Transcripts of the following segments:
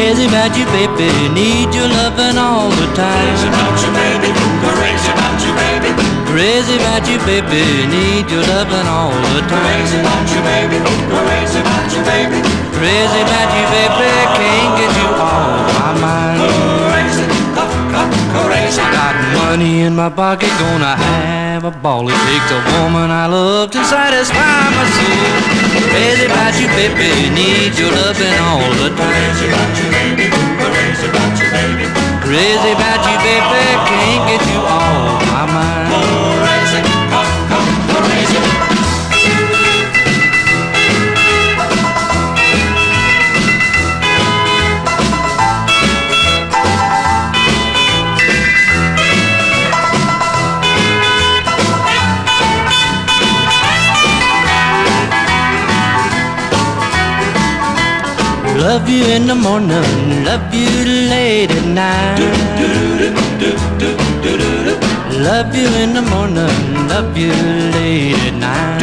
Crazy about you, baby, need your loving all the time. Crazy about you, baby, crazy about you, baby. Crazy about you, baby, need your loving all the time. Crazy about you, baby, crazy about you, baby. Crazy about you, baby, can't get you off my mind. Crazy, crazy. I got money in my pocket, gonna have a ball. It takes a woman I love to satisfy my soul. Crazy about you, baby, need your loving all the time. Crazy about you, baby, crazy about you, baby. Crazy about you, baby, can't get you off my mind. Crazy, crazy. Love you in the morning, love you late at night. Love you in the morning, love you late at night.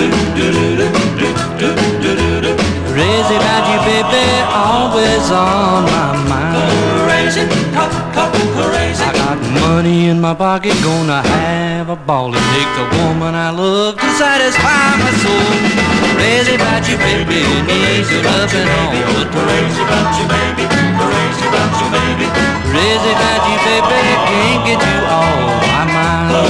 Crazy about you, baby, always on my mind. Crazy, crazy. I got money in my pocket, gonna have a ball. It takes a woman I love to satisfy my soul. Crazy about you, baby, need your loving all the time. Crazy about you, baby, crazy about you, baby. Crazy about you, baby, can't get you off my mind.